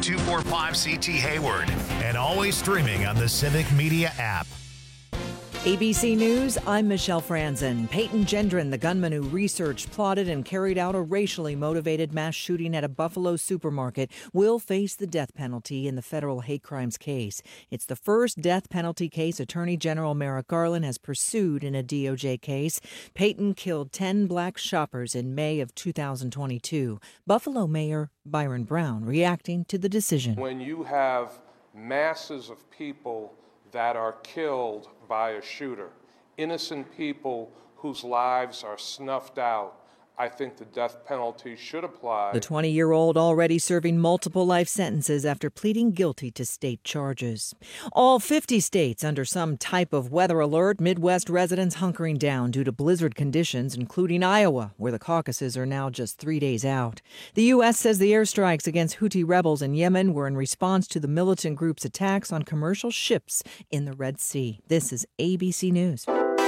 245 CT Hayward, and always streaming on the Civic Media app. ABC News, I'm Michelle Franzen. Peyton Gendron, the gunman who researched, plotted, and carried out a racially motivated mass shooting at a Buffalo supermarket, will face the death penalty in the federal hate crimes case. It's the first death penalty case Attorney General Merrick Garland has pursued in a DOJ case. Peyton killed 10 black shoppers in May of 2022. Buffalo Mayor Byron Brown reacting to the decision. When you have masses of people that are killed by a shooter, innocent people whose lives are snuffed out, I think the death penalty should apply. The 20-year-old already serving multiple life sentences after pleading guilty to state charges. All 50 states under some type of weather alert, Midwest residents hunkering down due to blizzard conditions, including Iowa, where the caucuses are now just 3 days out. The U.S. says the airstrikes against Houthi rebels in Yemen were in response to the militant group's attacks on commercial ships in the Red Sea. This is ABC News.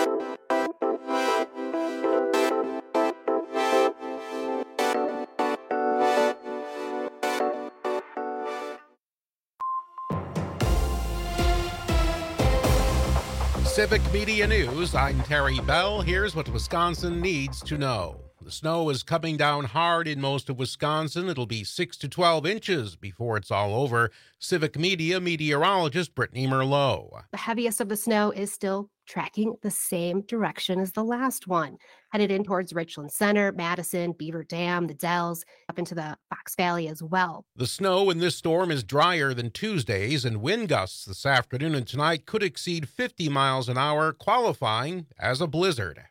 Civic Media News, I'm Terry Bell. Here's what Wisconsin needs to know. The snow is coming down hard in most of Wisconsin. It'll be 6 to 12 inches before it's all over. Civic Media meteorologist Brittany Merlot. The heaviest of the snow is still tracking the same direction as the last one, headed in towards Richland Center, Madison, Beaver Dam, the Dells, up into the Fox Valley as well. The snow in this storm is drier than Tuesday's, and wind gusts this afternoon and tonight could exceed 50 miles an hour, qualifying as a blizzard.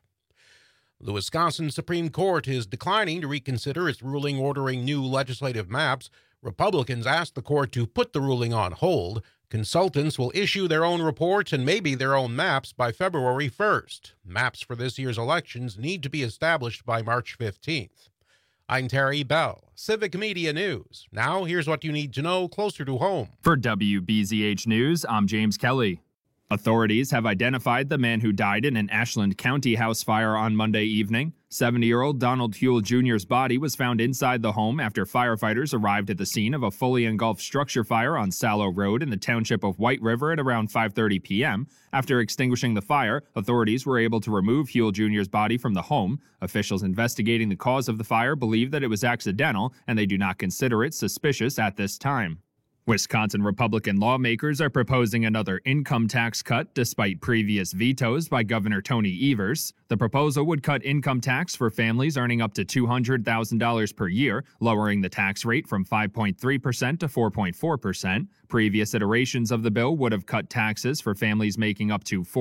The Wisconsin Supreme Court is declining to reconsider its ruling ordering new legislative maps. Republicans asked the court to put the ruling on hold. Consultants will issue their own reports and maybe their own maps by February 1st. Maps for this year's elections need to be established by March 15th. I'm Terry Bell, Civic Media News. Now, here's what you need to know closer to home. For WBZH News, I'm James Kelly. Authorities have identified the man who died in an Ashland County house fire on Monday evening. 70-year-old Donald Huell Jr.'s body was found inside the home after firefighters arrived at the scene of a fully engulfed structure fire on Sallow Road in the township of White River at around 5:30 p.m. After extinguishing the fire, authorities were able to remove Huell Jr.'s body from the home. Officials investigating the cause of the fire believe that it was accidental, and they do not consider it suspicious at this time. Wisconsin Republican lawmakers are proposing another income tax cut despite previous vetoes by Governor Tony Evers. The proposal would cut income tax for families earning up to $200,000 per year, lowering the tax rate from 5.3% to 4.4%. Previous iterations of the bill would have cut taxes for families making up to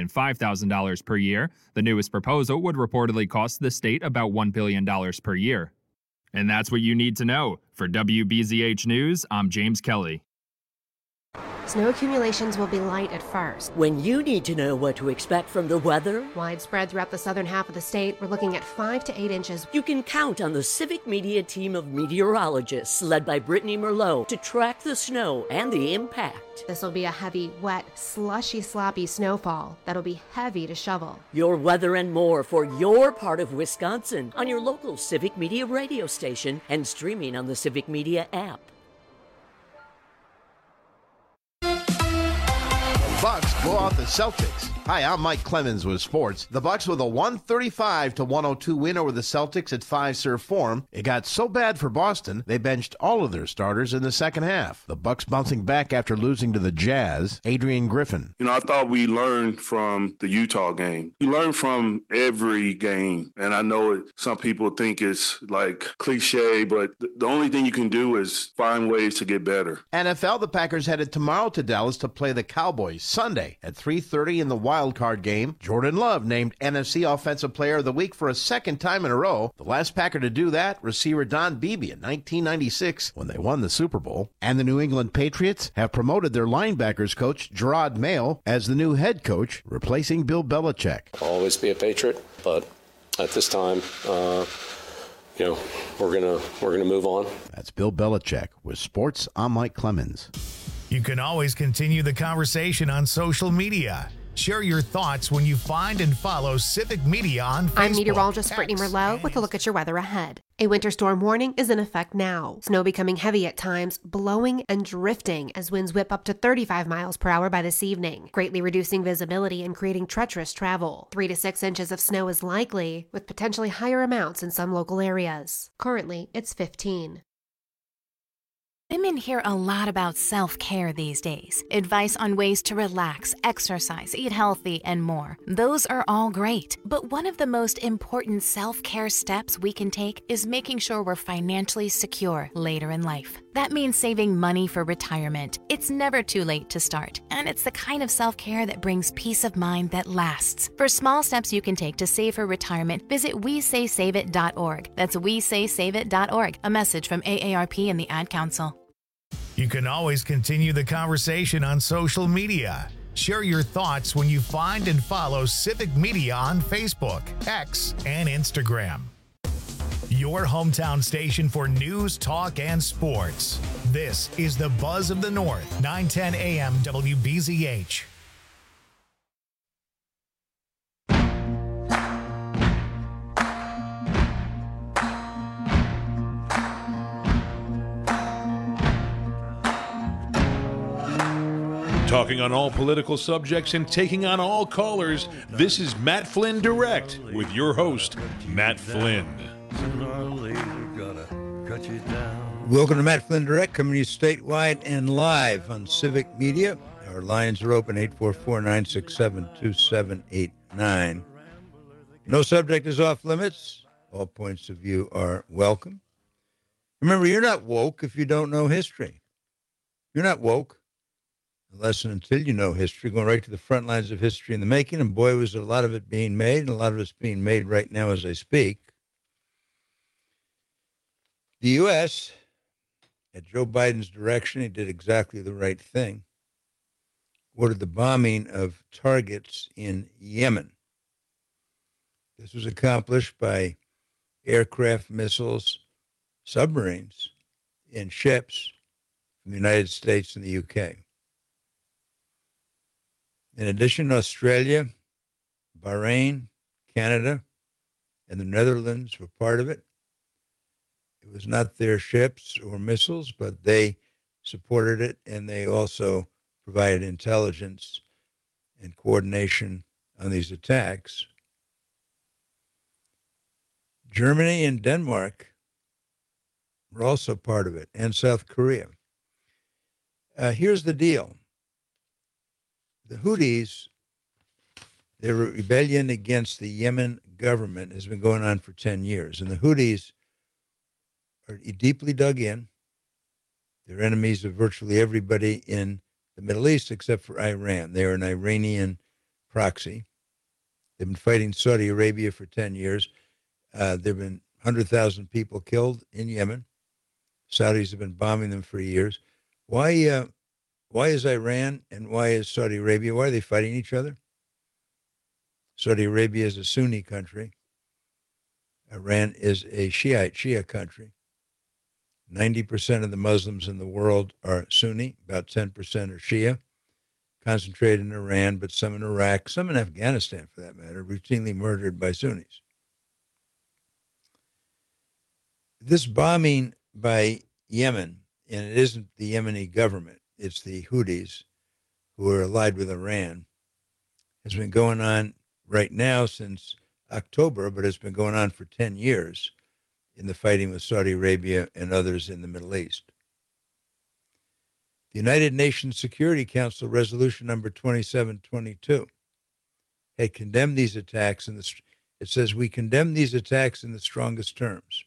$405,000 per year. The newest proposal would reportedly cost the state about $1 billion per year. And that's what you need to know. For WBZH News, I'm James Kelly. Snow accumulations will be light at first. When you need to know what to expect from the weather, Widespread throughout the southern half of the state, we're looking at 5 to 8 inches. you can count on the Civic Media team of meteorologists led by Brittany Merlot to track the snow and the impact. This will be a heavy, wet, slushy, sloppy snowfall that'll be heavy to shovel. Your weather and more for your part of Wisconsin on your local Civic Media radio station and streaming on the Civic Media app. Bucks blow out the Celtics. Hi, I'm Mike Clemens with sports. The Bucks with a 135-102 win over the Celtics at five-serve form. It got so bad for Boston, they benched all of their starters in the second half. The Bucks bouncing back after losing to the Jazz. Adrian Griffin. I thought we learned from the Utah game. You learn from every game, and I know some people think it's like cliche, but the only thing you can do is find ways to get better. NFL, the Packers headed tomorrow to Dallas to play the Cowboys Sunday at 3:30 in the wild card game. Jordan Love named NFC Offensive Player of the Week for a second time in a row. The last Packer to do that, receiver Don Beebe in 1996 when they won the Super Bowl. And the New England Patriots have promoted their linebackers coach Gerard Mayo as the new head coach, replacing Bill Belichick. I'll always be a Patriot, but at this time, we're gonna move on. That's Bill Belichick. With sports, I'm Mike Clemens. You can always continue the conversation on social media. Share your thoughts when you find and follow Civic Media on Facebook. I'm meteorologist Brittany X, Merlot with a look at your weather ahead. A winter storm warning is in effect now. Snow becoming heavy at times, blowing and drifting as winds whip up to 35 miles per hour by this evening, greatly reducing visibility and creating treacherous travel. 3 to 6 inches of snow is likely, with potentially higher amounts in some local areas. Currently, it's 15. Women hear a lot about self-care these days. Advice on ways to relax, exercise, eat healthy, and more. Those are all great. But one of the most important self-care steps we can take is making sure we're financially secure later in life. That means saving money for retirement. It's never too late to start. And it's the kind of self-care that brings peace of mind that lasts. For small steps you can take to save for retirement, visit WeSaySaveIt.org. That's WeSaySaveIt.org. A message from AARP and the Ad Council. You can always continue the conversation on social media. Share your thoughts when you find and follow Civic Media on Facebook, X, and Instagram. Your hometown station for news, talk, and sports. This is the Buzz of the North, 910 AM WBZH. Talking on all political subjects and taking on all callers, this is Matt Flynn Direct with your host, Matt Flynn. Welcome to Matt Flynn Direct, coming to you statewide and live on Civic Media. Our lines are open, 844-967-2789. No subject is off limits. All points of view are welcome. Remember, you're not woke if you don't know history. You're not woke unless and until you know history, going right to the front lines of history in the making, and boy, was a lot of it being made, and a lot of it's being made right now as I speak. The U.S., at Joe Biden's direction, he did exactly the right thing, ordered the bombing of targets in Yemen. This was accomplished by aircraft, missiles, submarines, and ships from the United States and the U.K. In addition, Australia, Bahrain, Canada, and the Netherlands were part of it. It was not their ships or missiles, but they supported it, and they also provided intelligence and coordination on these attacks. Germany and Denmark were also part of it, and South Korea. Here's the deal. The Houthis, their rebellion against the Yemen government has been going on for 10 years. And the Houthis are deeply dug in. They're enemies of virtually everybody in the Middle East except for Iran. They are an Iranian proxy. They've been fighting Saudi Arabia for 10 years. There have been 100,000 people killed in Yemen. Saudis have been bombing them for years. Why is Iran and why is Saudi Arabia, why are they fighting each other? Saudi Arabia is a Sunni country. Iran is a Shia country. 90% of the Muslims in the world are Sunni, about 10% are Shia, concentrated in Iran, but some in Iraq, some in Afghanistan for that matter, routinely murdered by Sunnis. This bombing by Yemen, and it isn't the Yemeni government, it's the Houthis who are allied with Iran, has been going on right now since October, but it's been going on for 10 years in the fighting with Saudi Arabia and others in the Middle East. The United Nations Security Council resolution number 2722 had condemned these attacks, and it says, we condemn these attacks in the strongest terms.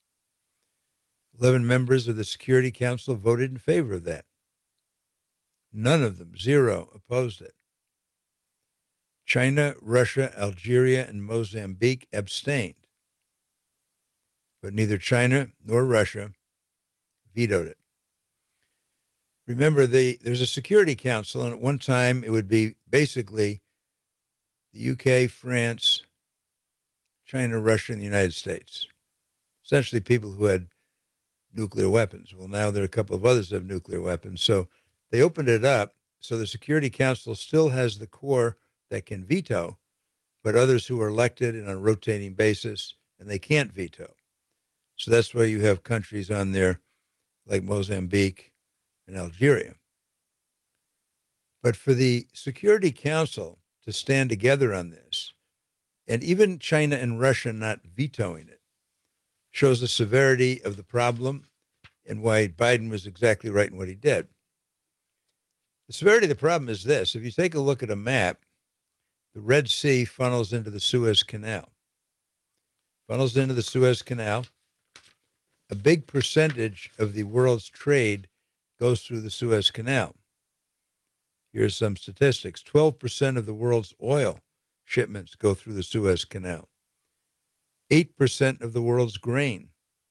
11 members of the Security Council voted in favor of that. None of them, 0, opposed it. China, Russia, Algeria, and Mozambique abstained. But neither China nor Russia vetoed it. Remember, there's a Security Council, and at one time it would be basically the UK, France, China, Russia, and the United States. Essentially people who had nuclear weapons. Well, now there are a couple of others that have nuclear weapons. So they opened it up, so the Security Council still has the core that can veto, but others who are elected and on a rotating basis, and they can't veto. So that's why you have countries on there like Mozambique and Algeria. But for the Security Council to stand together on this, and even China and Russia not vetoing it, shows the severity of the problem and why Biden was exactly right in what he did. The severity of the problem is this. If you take a look at a map, the Red Sea funnels into the Suez Canal. Funnels into the Suez Canal. A big percentage of the world's trade goes through the Suez Canal. Here's some statistics. 12% of the world's oil shipments go through the Suez Canal. 8% of the world's grain.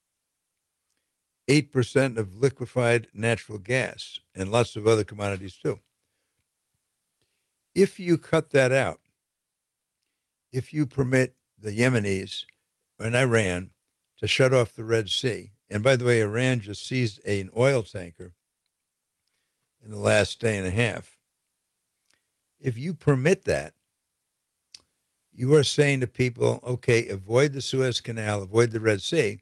8% of liquefied natural gas, and lots of other commodities too. If you cut that out, if you permit the Yemenis and Iran to shut off the Red Sea, and by the way, Iran just seized an oil tanker in the last day and a half. If you permit that, you are saying to people, okay, avoid the Suez Canal, avoid the Red Sea.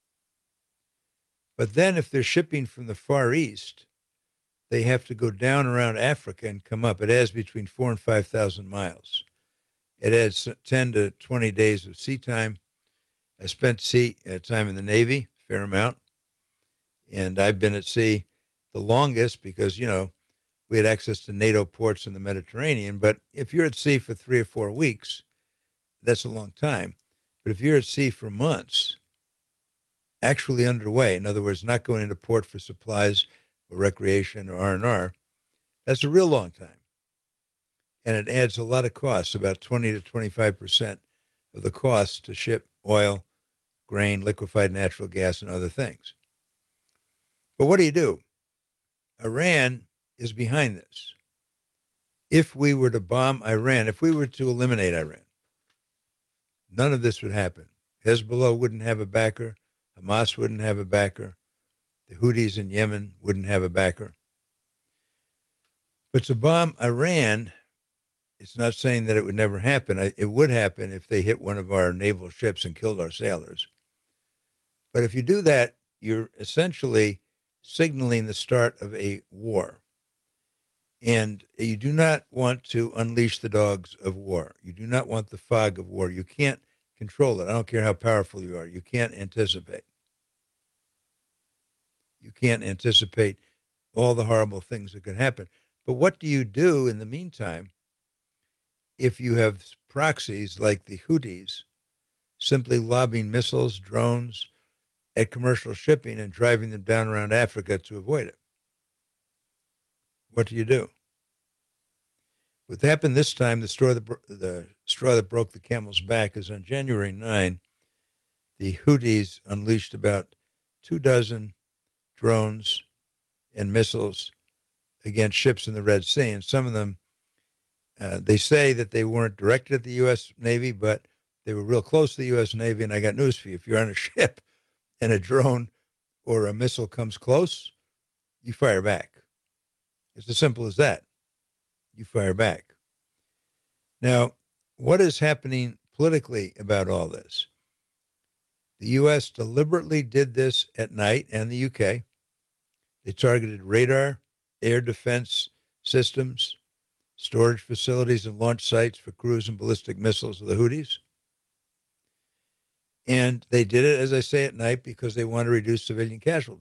But then if they're shipping from the Far East, they have to go down around Africa and come up. It adds between 4,000 and 5,000 miles. It adds 10 to 20 days of sea time. I spent time in the Navy, a fair amount. And I've been at sea the longest because, we had access to NATO ports in the Mediterranean. But if you're at sea for 3 or 4 weeks, that's a long time. But if you're at sea for months, actually underway, in other words, not going into port for supplies or recreation or R&R, that's a real long time. And it adds a lot of costs, about 20 to 25% of the cost to ship oil, grain, liquefied natural gas, and other things. But what do? Iran is behind this. If we were to bomb Iran, if we were to eliminate Iran, none of this would happen. Hezbollah wouldn't have a backer. Hamas wouldn't have a backer. The Houthis in Yemen wouldn't have a backer. But to bomb Iran, it's not saying that it would never happen. It would happen if they hit one of our naval ships and killed our sailors. But if you do that, you're essentially signaling the start of a war. And you do not want to unleash the dogs of war. You do not want the fog of war. You can't control it. I don't care how powerful you are. You can't anticipate. You can't anticipate all the horrible things that could happen. But what do you do in the meantime if you have proxies like the Houthis simply lobbing missiles, drones at commercial shipping and driving them down around Africa to avoid it? What do you do? What happened this time, the straw that broke the camel's back, is on January 9, the Houthis unleashed about 24 drones and missiles against ships in the Red Sea. And some of them, they say that they weren't directed at the U.S. Navy, but they were real close to the U.S. Navy. And I got news for you. If you're on a ship and a drone or a missile comes close, you fire back. It's as simple as that. You fire back. Now, what is happening politically about all this? The U.S. deliberately did this at night, and the UK. They targeted radar, air defense systems, storage facilities, and launch sites for cruise and ballistic missiles of the Houthis. And they did it, as I say, at night because they want to reduce civilian casualties.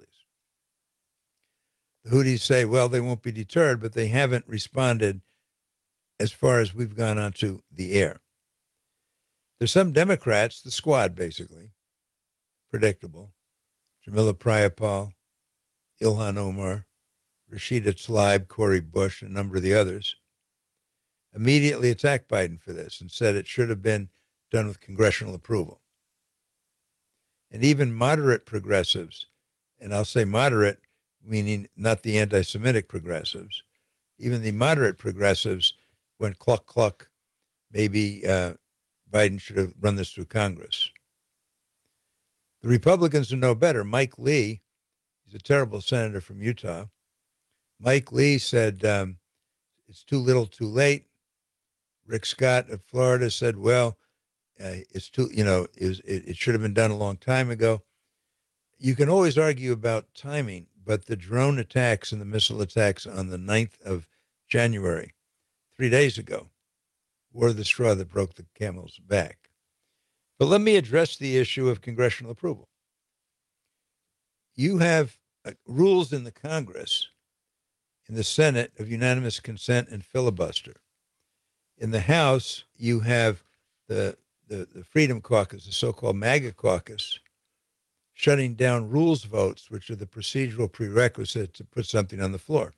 The Houthis say, well, they won't be deterred, but they haven't responded as far as we've gone onto the air. There's some Democrats, the squad basically, predictable, Jamila Prayapal, Ilhan Omar, Rashida Tlaib, Cori Bush, and a number of the others, immediately attacked Biden for this and said it should have been done with congressional approval. And even moderate progressives, and I'll say moderate, meaning not the anti-Semitic progressives, even the moderate progressives went cluck, cluck, maybe Biden should have run this through Congress. The Republicans know better. Mike Lee, he's a terrible senator from Utah. Mike Lee said, it's too little, too late. Rick Scott of Florida said, well, it's too, it should have been done a long time ago. You can always argue about timing, but the drone attacks and the missile attacks on the 9th of January, 3 days ago, were the straw that broke the camel's back. But let me address the issue of congressional approval. You have rules in the Congress, in the Senate, of unanimous consent and filibuster. In the House, you have the Freedom Caucus, the so-called MAGA caucus, shutting down rules votes, which are the procedural prerequisite to put something on the floor.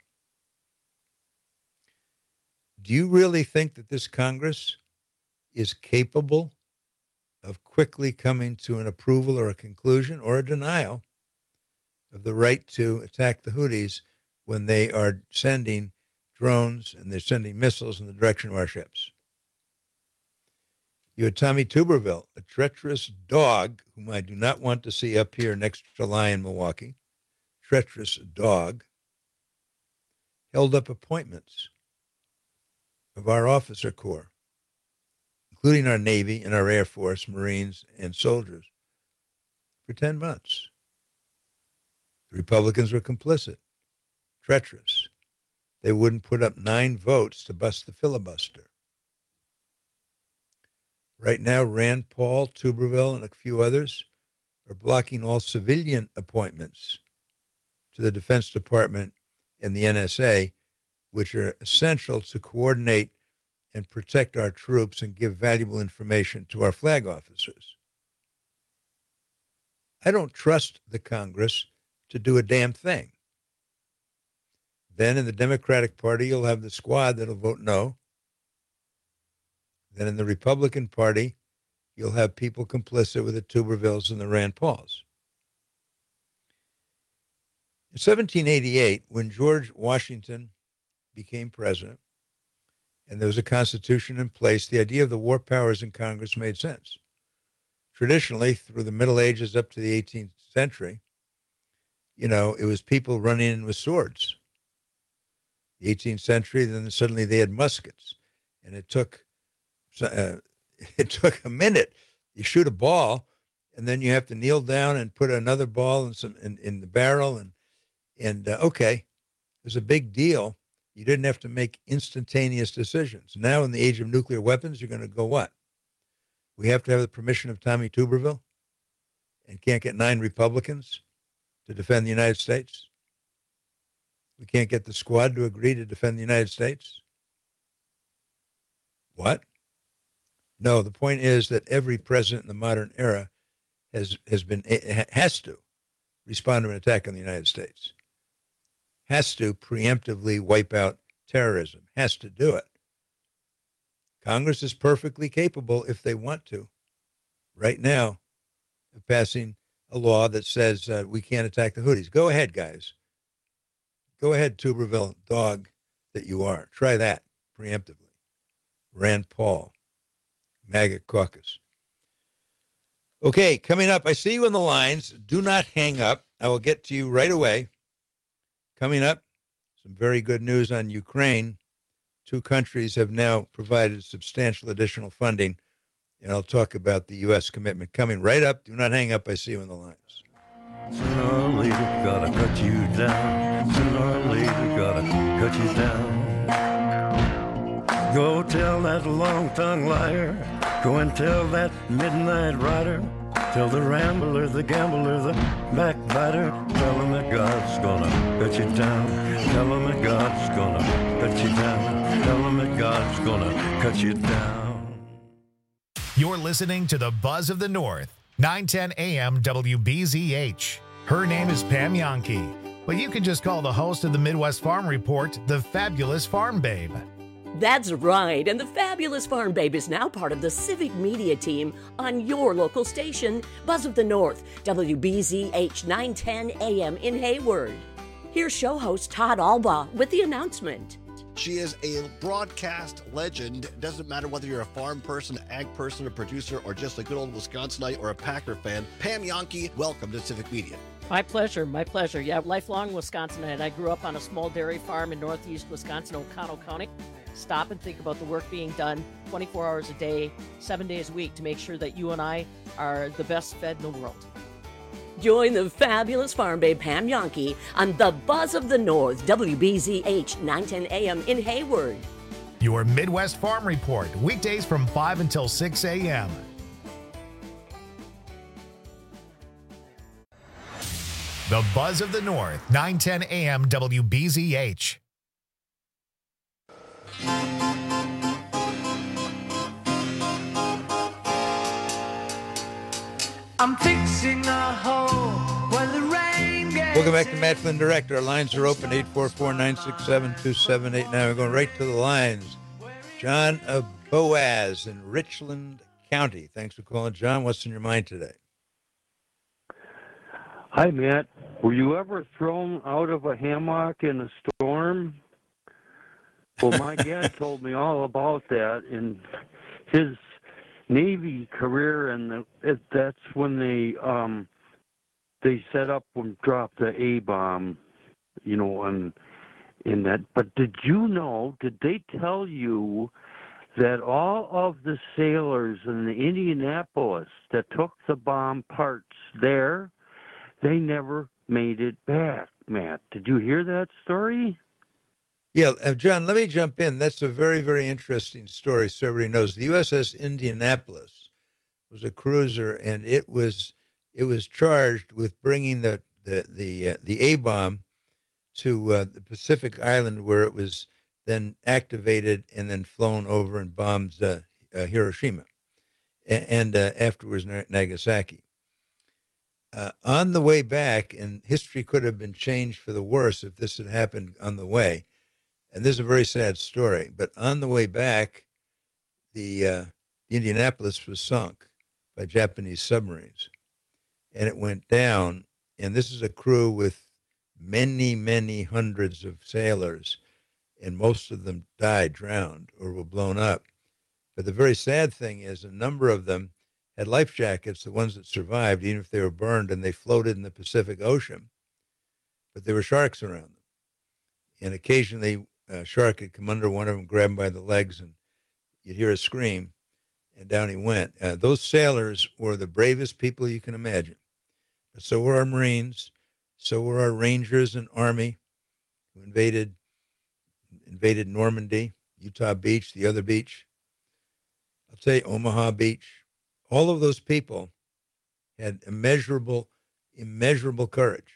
Do you really think that this Congress is capable of quickly coming to an approval or a conclusion or a denial of the right to attack the Houthis when they are sending drones and they're sending missiles in the direction of our ships? You had Tommy Tuberville, a treacherous dog whom I do not want to see up here next to July in Milwaukee, treacherous dog, held up appointments of our officer corps, including our Navy and our Air Force, Marines, and soldiers, for 10 months. The Republicans were complicit, treacherous. They wouldn't put up 9 votes to bust the filibuster. Right now, Rand Paul, Tuberville, and a few others are blocking all civilian appointments to the Defense Department and the NSA, which are essential to coordinate and protect our troops and give valuable information to our flag officers. I don't trust the Congress to do a damn thing. Then in the Democratic Party, you'll have the squad that'll vote no. Then in the Republican Party, you'll have people complicit with the Tubervilles and the Rand Pauls. In 1788, when George Washington became president and there was a constitution in place, the idea of the war powers in Congress made sense. Traditionally, through the Middle Ages up to the 18th century, it was people running in with swords. The 18th century, then suddenly they had muskets, and it took a minute. You shoot a ball, and then you have to kneel down and put another ball in the barrel, and okay, it was a big deal. You didn't have to make instantaneous decisions. Now, in the age of nuclear weapons, you're going to go what? We have to have the permission of Tommy Tuberville, and can't get 9 Republicans to defend the United States. We can't get the squad to agree to defend the United States. What? No, the point is that every president in the modern era has to respond to an attack on the United States, has to preemptively wipe out terrorism, has to do it. Congress is perfectly capable, if they want to, right now, of passing a law that says we can't attack the Houthis. Go ahead, guys. Go ahead, Tuberville, dog that you are. Try that preemptively. Rand Paul, MAGA caucus. Okay, coming up, I see you in the lines. Do not hang up. I will get to you right away. Coming up, some very good news on Ukraine. 2 countries have now provided substantial additional funding, and I'll talk about the U.S. commitment. Coming right up. Do not hang up. I see you in the lines. Sooner or later, gotta cut you down. Sooner or later, gotta cut you down. Go tell that long-tongued liar. Go and tell that midnight rider. Tell the rambler, the gambler, the backbiter. Tell him that God's gonna cut you down. Tell him that God's gonna cut you down. Tell him that God's gonna cut you down. You're listening to the Buzz of the North, 910 AM WBZH. Her name is Pam Jahnke, but you can just call the host of the Midwest Farm Report the Fabulous Farm Babe. That's right, and the Fabulous Farm Babe is now part of the Civic Media team on your local station, Buzz of the North, WBZH 910 AM in Hayward. Here's show host Todd Albaugh with the announcement. She is a broadcast legend. It doesn't matter whether you're a farm person, ag person, a producer, or just a good old Wisconsinite or a Packer fan. Pam Jahnke, welcome to Civic Media. My pleasure, my pleasure. Yeah, lifelong Wisconsinite. I grew up on a small dairy farm in northeast Wisconsin, Oconto County. stop and think about the work being done 24 hours a day, 7 days a week to make sure that you and I are the best fed in the world. Join the fabulous Farm Babe Pam Yonke on the Buzz of the North, WBZH 910 AM in Hayward. Your Midwest Farm Report, weekdays from 5 until 6 a.m. The Buzz of the North, 910 AM WBZH. I'm fixing a hole where the rain gets. Welcome back to Matt Flynn Direct. Our lines are open, 844-967-2789. We're going right to the lines. John of Boaz in Richland County. Thanks for calling, John. What's in your mind today? Hi, Matt. Were you ever thrown out of a hammock in a storm? Well, my dad told me all about that in his Navy career, and that's when they set up and dropped the A-bomb, you know, in that. But did they tell you that all of the sailors in the Indianapolis that took the bomb parts there, they never made it back, Matt? Did you hear that story? Yeah, John, let me jump in. That's a very, very interesting story, so everybody knows. The USS Indianapolis was a cruiser, and it was charged with bringing the A-bomb to the Pacific Island, where it was then activated and then flown over and bombed Hiroshima and afterwards Nagasaki. On the way back, and history could have been changed for the worse if this had happened on the way, and this is a very sad story, but on the way back, the Indianapolis was sunk by Japanese submarines, and it went down, and this is a crew with many, many hundreds of sailors, and most of them died, drowned, or were blown up. But the very sad thing is a number of them had life jackets, the ones that survived, even if they were burned, and they floated in the Pacific Ocean. But there were sharks around them. And occasionally a shark would come under one of them, grab him by the legs, and you'd hear a scream, and down he went. Those sailors were the bravest people you can imagine. But so were our Marines, so were our Rangers and Army, who invaded Normandy, Utah Beach, the other beach. I'll tell you, Omaha Beach. All of those people had immeasurable courage.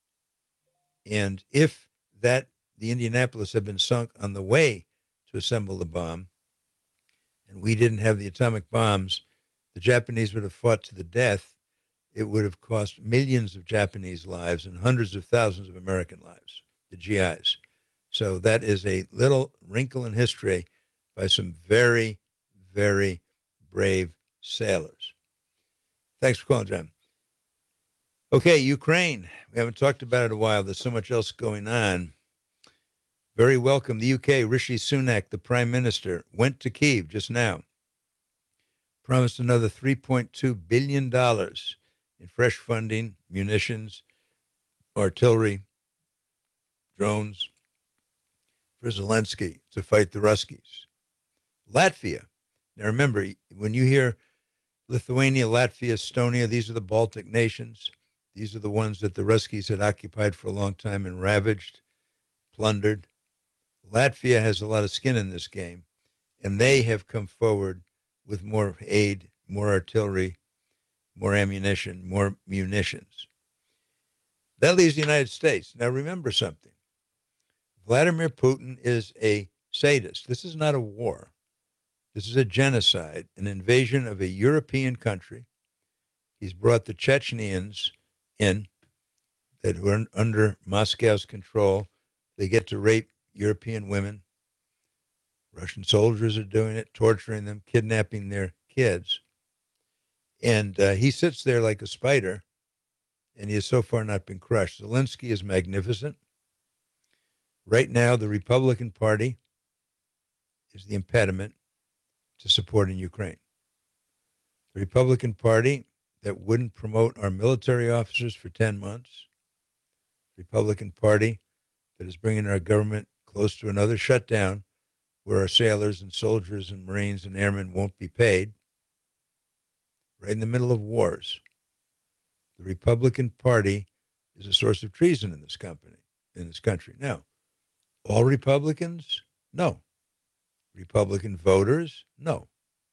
And if the Indianapolis had been sunk on the way to assemble the bomb, and we didn't have the atomic bombs, the Japanese would have fought to the death. It would have cost millions of Japanese lives and hundreds of thousands of American lives, the GIs. So that is a little wrinkle in history by some very, very brave sailors. Thanks for calling, John. Okay, Ukraine. We haven't talked about it in a while. There's so much else going on. Very welcome. The UK, Rishi Sunak, the Prime Minister, went to Kyiv just now. Promised another $3.2 billion in fresh funding, munitions, artillery, drones for Zelensky to fight the Ruskies. Latvia. Now remember, when you hear Lithuania, Latvia, Estonia, these are the Baltic nations. These are the ones that the Ruskies had occupied for a long time and ravaged, plundered. Latvia has a lot of skin in this game, and they have come forward with more aid, more artillery, more ammunition, more munitions. That leaves the United States. Now remember something. Vladimir Putin is a sadist. This is not a war. This is a genocide, an invasion of a European country. He's brought the Chechens in that were under Moscow's control. They get to rape European women. Russian soldiers are doing it, torturing them, kidnapping their kids. And he sits there like a spider, and he has so far not been crushed. Zelensky is magnificent. Right now, the Republican Party is the impediment to supporting Ukraine. The Republican Party that wouldn't promote our military officers for 10 months. The Republican Party that is bringing our government close to another shutdown where our sailors and soldiers and Marines and airmen won't be paid, right in the middle of wars. The Republican Party is a source of treason in this country. Now, all Republicans? No. Republican voters? No.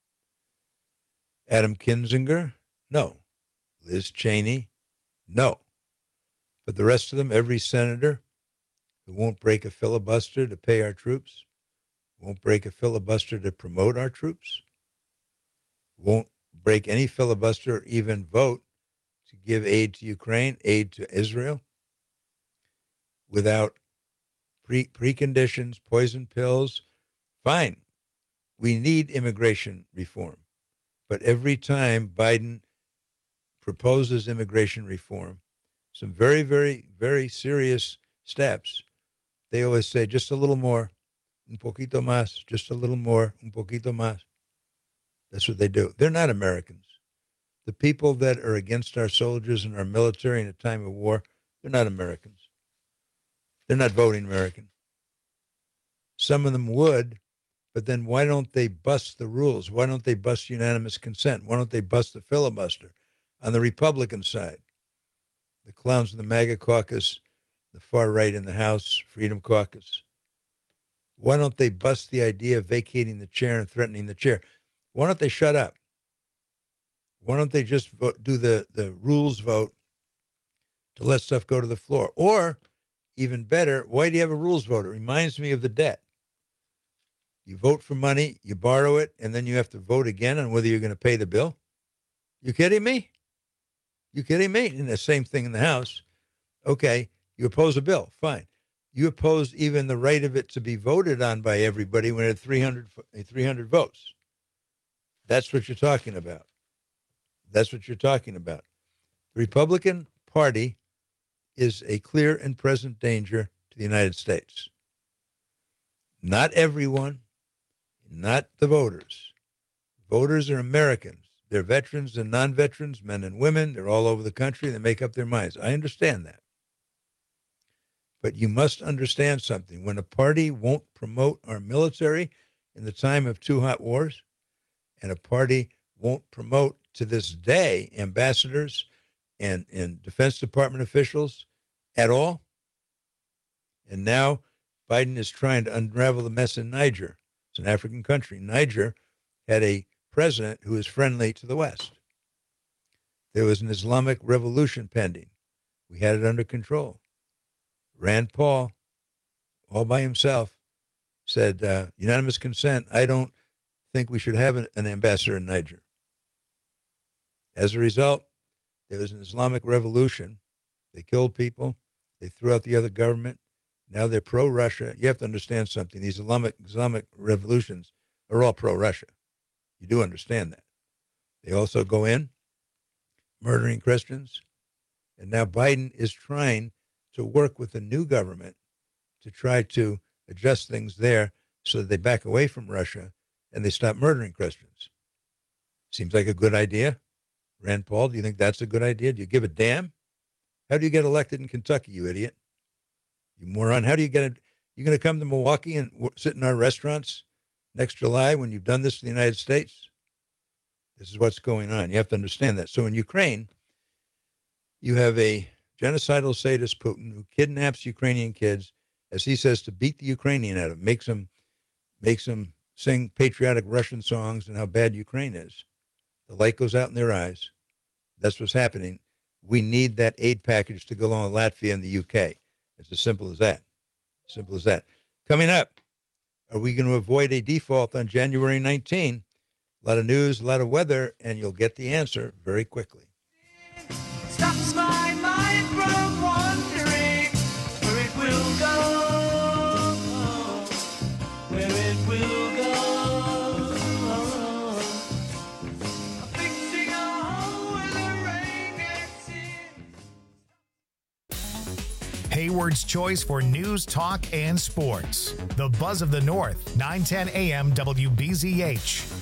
Adam Kinzinger? No. Liz Cheney? No. But the rest of them, every senator who won't break a filibuster to pay our troops, won't break a filibuster to promote our troops, won't break any filibuster or even vote to give aid to Ukraine, aid to Israel, without preconditions, poison pills. Fine. We need immigration reform. But every time Biden proposes immigration reform, some very, very, very serious steps, they always say just a little more, un poquito más, just a little more, un poquito más. That's what they do. They're not Americans. The people that are against our soldiers and our military in a time of war, they're not Americans. They're not voting American. Some of them would, but then why don't they bust the rules? Why don't they bust unanimous consent? Why don't they bust the filibuster? On the Republican side, the clowns in the MAGA caucus, the far right in the House, Freedom Caucus, why don't they bust the idea of vacating the chair and threatening the chair? Why don't they shut up? Why don't they just do the rules vote to let stuff go to the floor? Or, even better, why do you have a rules vote? It reminds me of the debt. You vote for money, you borrow it, and then you have to vote again on whether you're going to pay the bill? You kidding me? You kidding me? And the same thing in the House. Okay, you oppose a bill, fine. You oppose even the right of it to be voted on by everybody when it had 300 votes. That's what you're talking about. That's what you're talking about. The Republican Party is a clear and present danger to the United States. Not everyone, not the voters. Voters are Americans. They're veterans and non-veterans, men and women. They're all over the country. They make up their minds. I understand that. But you must understand something. When a party won't promote our military in the time of two hot wars, and a party won't promote to this day ambassadors and Defense Department officials at all, and now Biden is trying to unravel the mess in Niger. It's an African country. Niger had a president who is friendly to the West. There was an Islamic revolution pending. We had it under control. Rand Paul, all by himself, said, unanimous consent, I don't think we should have an ambassador in Niger. As a result, there was an Islamic revolution. They killed people. They threw out the other government. Now they're pro-Russia. You have to understand something. These Islamic revolutions are all pro-Russia. You do understand that. They also go in, murdering Christians. And now Biden is trying to work with the new government to try to adjust things there so that they back away from Russia and they stop murdering Christians. Seems like a good idea. Rand Paul, do you think that's a good idea? Do you give a damn? How do you get elected in Kentucky, you idiot? You moron. How do you get it? You're going to come to Milwaukee and sit in our restaurants next July when you've done this to the United States? This is what's going on. You have to understand that. So in Ukraine, you have a genocidal sadist Putin who kidnaps Ukrainian kids, as he says, to beat the Ukrainian out of them, makes them sing patriotic Russian songs and how bad Ukraine is. The light goes out in their eyes. That's what's happening. We need that aid package to go along with Latvia and the UK. It's as simple as that. Simple as that. Coming up, are we going to avoid a default on January 19? A lot of news, a lot of weather, and you'll get the answer very quickly. Stops my mind from wondering where it will go, where it will go. I'm fixing a hole where the rain gets in. Hayward's choice for news, talk, and sports. The Buzz of the North, 910 a.m. WBZH.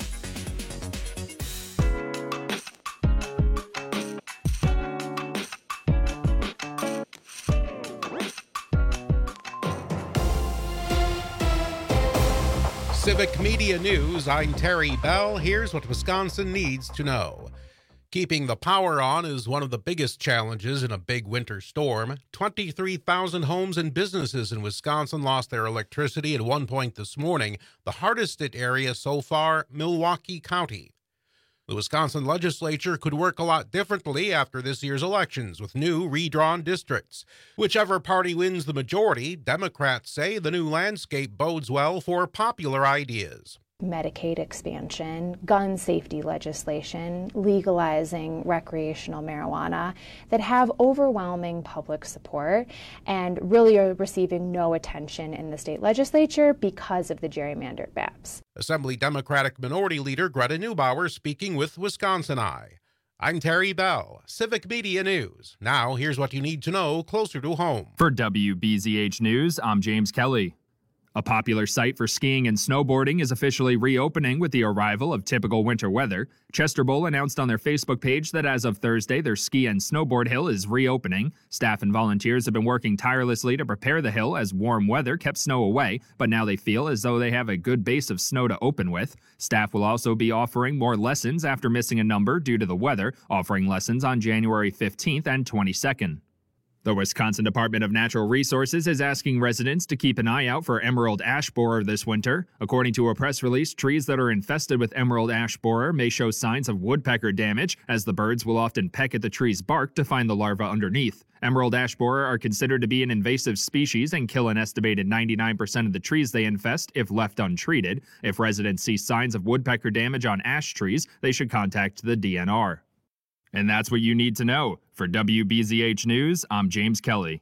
Civic Media News, I'm Terry Bell. Here's what Wisconsin needs to know. Keeping the power on is one of the biggest challenges in a big winter storm. 23,000 homes and businesses in Wisconsin lost their electricity at one point this morning. The hardest hit area so far, Milwaukee County. The Wisconsin legislature could work a lot differently after this year's elections with new redrawn districts. Whichever party wins the majority, Democrats say the new landscape bodes well for popular ideas. Medicaid expansion, gun safety legislation, legalizing recreational marijuana that have overwhelming public support and really are receiving no attention in the state legislature because of the gerrymandered maps. Assembly Democratic Minority Leader Greta Neubauer speaking with Wisconsin Eye. I'm Terry Bell, Civic Media News. Now here's what you need to know closer to home. For WBZH News, I'm James Kelly. A popular site for skiing and snowboarding is officially reopening with the arrival of typical winter weather. Chester Bowl announced on their Facebook page that as of Thursday, their ski and snowboard hill is reopening. Staff and volunteers have been working tirelessly to prepare the hill as warm weather kept snow away, but now they feel as though they have a good base of snow to open with. Staff will also be offering more lessons after missing a number due to the weather, offering lessons on January 15th and 22nd. The Wisconsin Department of Natural Resources is asking residents to keep an eye out for emerald ash borer this winter. According to a press release, trees that are infested with emerald ash borer may show signs of woodpecker damage, as the birds will often peck at the tree's bark to find the larva underneath. Emerald ash borer are considered to be an invasive species and kill an estimated 99% of the trees they infest if left untreated. If residents see signs of woodpecker damage on ash trees, they should contact the DNR. And that's what you need to know. For WBZH News, I'm James Kelly.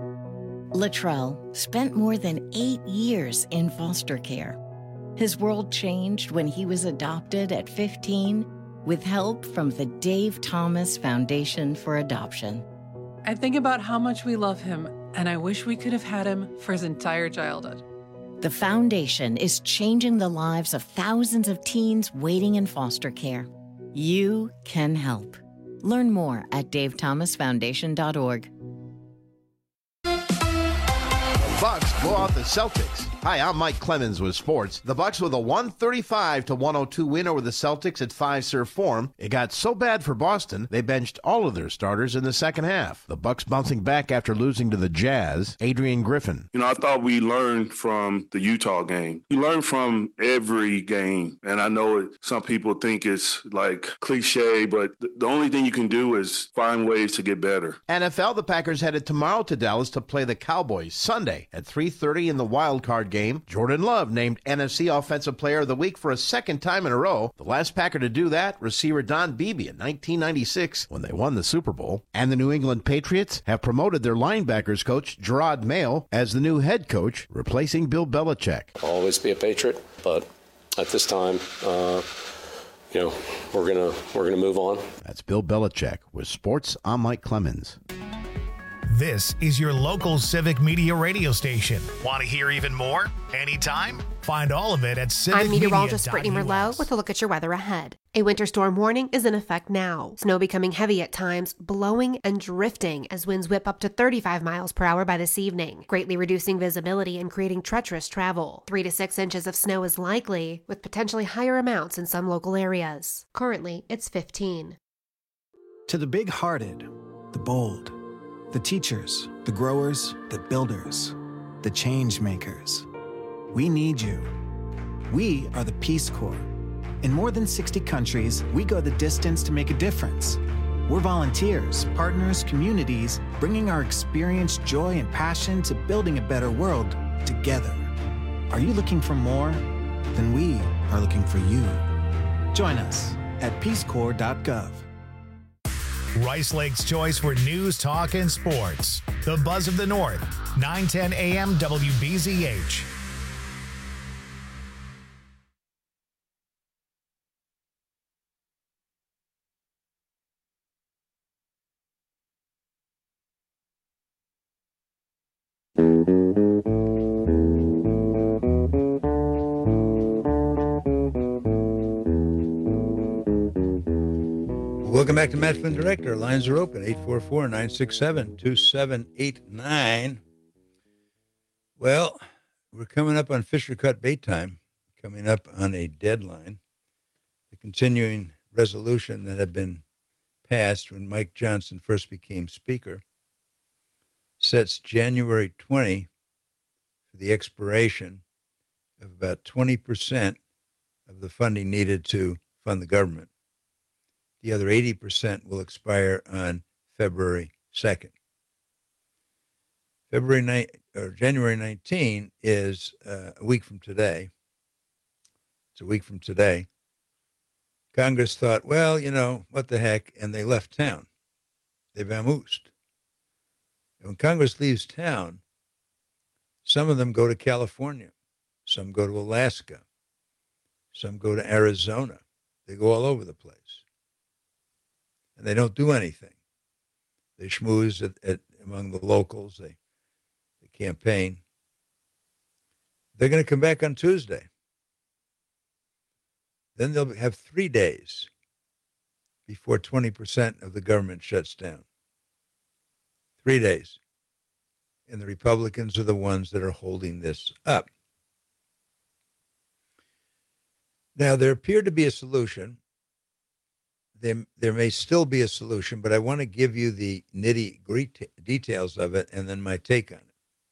Latrell spent more than 8 years in foster care. His world changed when he was adopted at 15 with help from the Dave Thomas Foundation for Adoption. I think about how much we love him, and I wish we could have had him for his entire childhood. The foundation is changing the lives of thousands of teens waiting in foster care. You can help. Learn more at davethomasfoundation.org. Bucks blow out the Celtics. Hi, I'm Mike Clemens with sports. The Bucks with a 135-102 win over the Celtics at Fiserv Forum. It got so bad for Boston, they benched all of their starters in the second half. The Bucks bouncing back after losing to the Jazz. Adrian Griffin. I thought we learned from the Utah game. You learn from every game. And I know some people think it's like cliche, but the only thing you can do is find ways to get better. NFL, the Packers headed tomorrow to Dallas to play the Cowboys Sunday at 3:30 in the wild card game. Jordan Love named NFC Offensive Player of the Week for a second time in a row. The last Packer to do that, receiver Don Beebe in 1996 when they won the Super Bowl. And the New England Patriots have promoted their linebackers coach Gerard Mayo as the new head coach, replacing Bill Belichick. I'll always be a Patriot, but at this time, we're gonna move on. That's Bill Belichick with Sports. I'm Mike Clemens. This is your local Civic Media radio station. Want to hear even more? Anytime? Find all of it at civicmedia.us. I'm meteorologist Brittany Merlot with a look at your weather ahead. A winter storm warning is in effect now. Snow becoming heavy at times, blowing and drifting as winds whip up to 35 miles per hour by this evening, greatly reducing visibility and creating treacherous travel. 3 to 6 inches of snow is likely, with potentially higher amounts in some local areas. Currently, it's 15. To the big-hearted, the bold, the teachers, the growers, the builders, the change makers. We need you. We are the Peace Corps. In more than 60 countries, we go the distance to make a difference. We're volunteers, partners, communities, bringing our experience, joy, and passion to building a better world together. Are you looking for more? Then we are looking for you. Join us at peacecorps.gov. Rice Lake's choice for news, talk, and sports. The Buzz of the North, 910 AM WBZH. Welcome back to Matt Flynn Direct. Our lines are open, 844-967-2789. Well, we're coming up on Fisher Cut bait time. coming up on a deadline. The continuing resolution that had been passed when Mike Johnson first became Speaker sets January 20 for the expiration of about 20% of the funding needed to fund the government. The other 80% will expire on February 2nd. January 19 is a week from today. It's a week from today. Congress thought, well, what the heck, and they left town. They vamoosed. And when Congress leaves town, some of them go to California, some go to Alaska, some go to Arizona. They go all over the place. And they don't do anything. They schmooze among the locals. They campaign. They're going to come back on Tuesday. Then they'll have 3 days before 20% of the government shuts down. 3 days. And the Republicans are the ones that are holding this up. Now, there appeared to be a solution. There may still be a solution, but I want to give you the nitty-gritty details of it and then my take on it.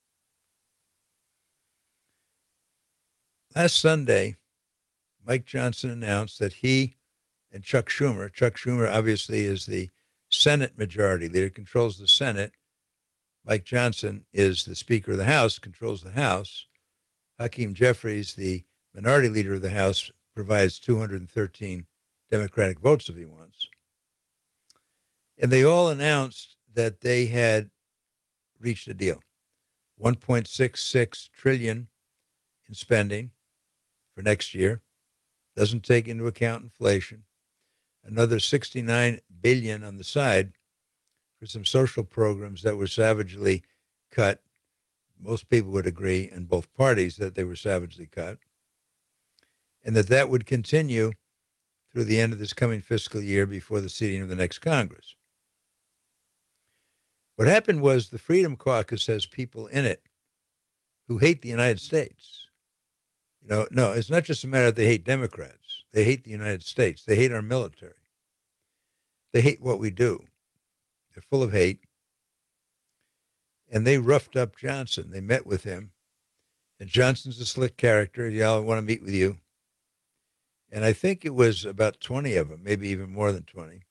Last Sunday, Mike Johnson announced that he and Chuck Schumer obviously is the Senate majority leader, controls the Senate. Mike Johnson is the Speaker of the House, controls the House. Hakeem Jeffries, the minority leader of the House, provides 213 Democratic votes if he wants. And they all announced that they had reached a deal. $1.66 trillion in spending for next year. Doesn't take into account inflation. Another $69 billion on the side for some social programs that were savagely cut. Most people would agree in both parties that they were savagely cut. And that would continue through the end of this coming fiscal year before the seating of the next Congress. What happened was the Freedom Caucus has people in it who hate the United States. No, it's not just a matter that they hate Democrats. They hate the United States. They hate our military. They hate what we do. They're full of hate. And they roughed up Johnson. They met with him. And Johnson's a slick character. Yeah, I want to meet with you. And I think it was about 20 of them, maybe even more than 20.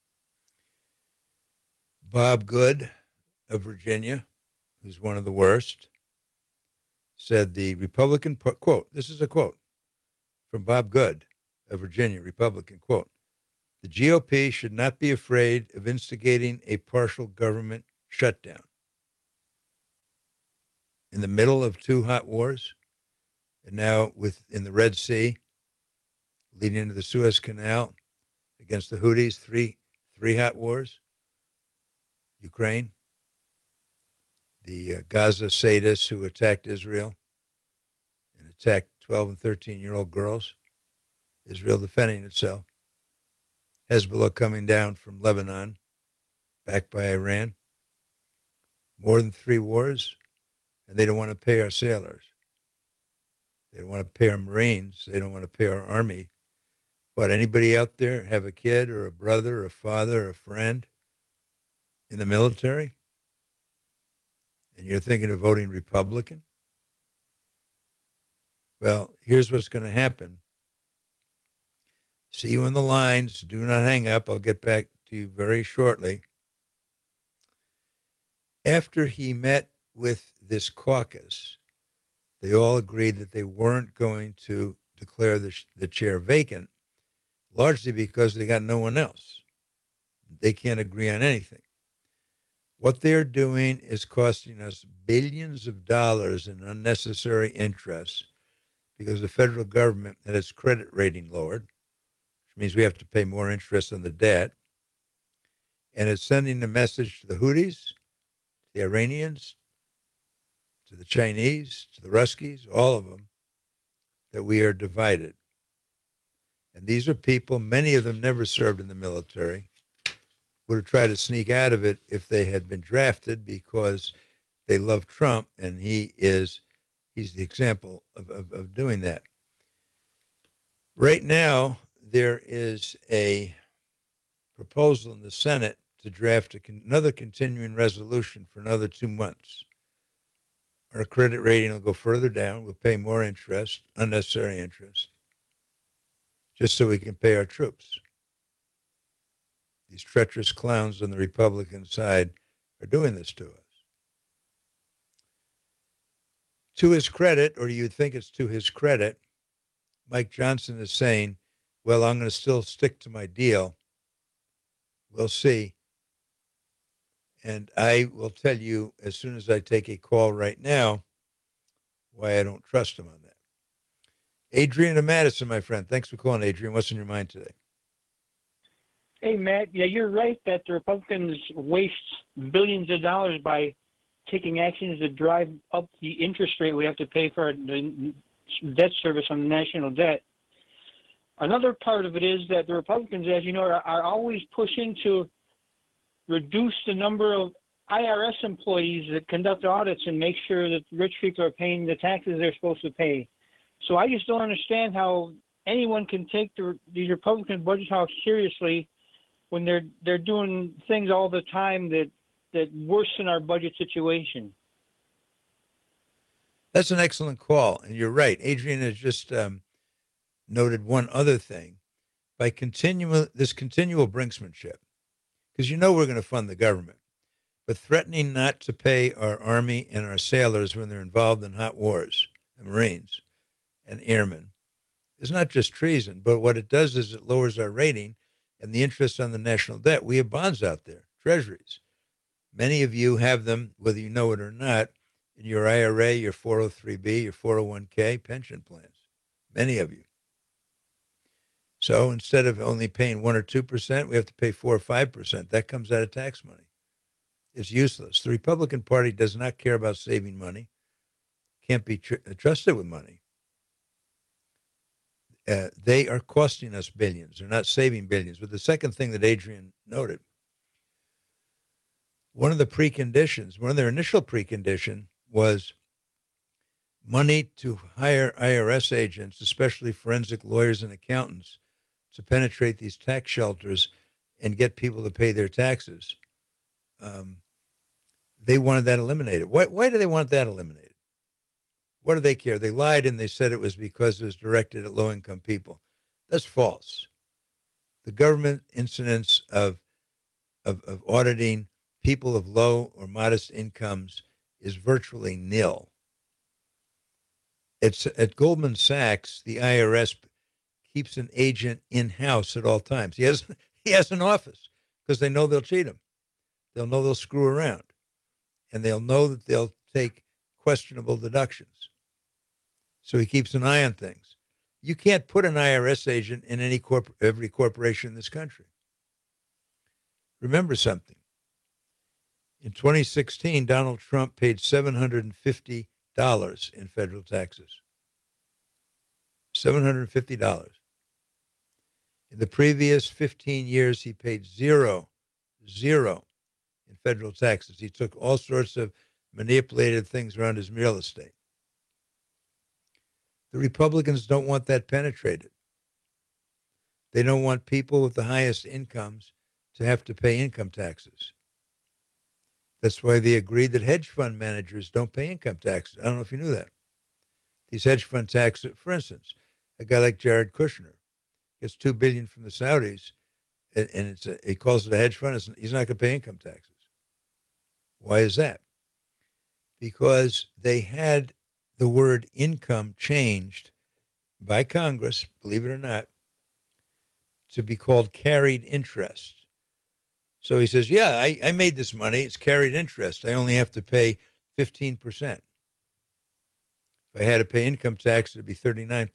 Bob Good of Virginia, who's one of the worst, said the Republican, quote, this is a quote from Bob Good of Virginia, Republican, quote, the GOP should not be afraid of instigating a partial government shutdown. In the middle of 2 hot wars, and now in the Red Sea, leading into the Suez Canal, against the Houthis, three hot wars, Ukraine, the Gaza sadists who attacked Israel and attacked 12 and 13-year-old girls, Israel defending itself, Hezbollah coming down from Lebanon, backed by Iran, more than 3 wars, and they don't want to pay our sailors. They don't want to pay our Marines. They don't want to pay our Army. But anybody out there have a kid or a brother or a father or a friend in the military? And you're thinking of voting Republican? Well, here's what's going to happen. See you in the lines. Do not hang up. I'll get back to you very shortly. After he met with this caucus, they all agreed that they weren't going to declare the chair vacant, largely because they got no one else. They can't agree on anything. What they're doing is costing us billions of dollars in unnecessary interest because the federal government had its credit rating lowered, which means we have to pay more interest on the debt. And it's sending a message to the Houthis, the Iranians, to the Chinese, to the Ruskies, all of them, that we are divided. And these are people, many of them never served in the military, would have tried to sneak out of it if they had been drafted because they love Trump, and he's the example of doing that. Right now, there is a proposal in the Senate to draft another continuing resolution for another 2 months. Our credit rating will go further down. We'll pay more interest, unnecessary interest, just so we can pay our troops. These treacherous clowns on the Republican side are doing this to us. To his credit, or you'd think it's to his credit, Mike Johnson is saying, well, I'm going to still stick to my deal. We'll see. And I will tell you as soon as I take a call right now why I don't trust him on that. Adrian and Madison, my friend. Thanks for calling, Adrian. What's in your mind today? Hey, Matt. Yeah, you're right that the Republicans waste billions of dollars by taking actions to drive up the interest rate we have to pay for the debt service on the national debt. Another part of it is that the Republicans, as you know, are always pushing to reduce the number of IRS employees that conduct audits and make sure that rich people are paying the taxes they're supposed to pay. So I just don't understand how anyone can take these Republican budget talks seriously when they're doing things all the time that worsen our budget situation. That's an excellent call, and you're right. Adrian has just noted one other thing. By this continual brinksmanship, because you know we're going to fund the government, but threatening not to pay our Army and our sailors when they're involved in hot wars, the Marines and airmen, is not just treason, but what it does is it lowers our rating and the interest on the national debt. We have bonds out there, treasuries. Many of you have them, whether you know it or not, in your IRA, your 403B, your 401k pension plans. Many of you. So instead of only paying 1 or 2%, we have to pay 4 or 5%. That comes out of tax money. It's useless. The Republican Party does not care about saving money, can't be trusted with money. They are costing us billions. They're not saving billions. But the second thing that Adrian noted, one of their initial precondition was money to hire IRS agents, especially forensic lawyers and accountants, to penetrate these tax shelters and get people to pay their taxes. They wanted that eliminated. Why do they want that eliminated? What do they care? They lied and they said it was because it was directed at low-income people. That's false. The government incidence of auditing people of low or modest incomes is virtually nil. It's at Goldman Sachs, the IRS keeps an agent in-house at all times. He has an office because they know they'll cheat him. They'll know they'll screw around. And they'll know that they'll take questionable deductions. So he keeps an eye on things. You can't put an IRS agent in every corporation in this country. Remember something. In 2016, Donald Trump paid $750 in federal taxes. $750. In the previous 15 years, he paid zero in federal taxes. He took all sorts of manipulated things around his real estate. The Republicans don't want that penetrated. They don't want people with the highest incomes to have to pay income taxes. That's why they agreed that hedge fund managers don't pay income taxes. I don't know if you knew that. These hedge fund taxes, for instance, a guy like Jared Kushner gets $2 billion from the Saudis, and he calls it a hedge fund. He's not going to pay income taxes. Why is that? Because they had the word income changed by Congress, believe it or not, to be called carried interest. So he says, yeah, I made this money. It's carried interest. I only have to pay 15%. If I had to pay income tax, it'd be 39%.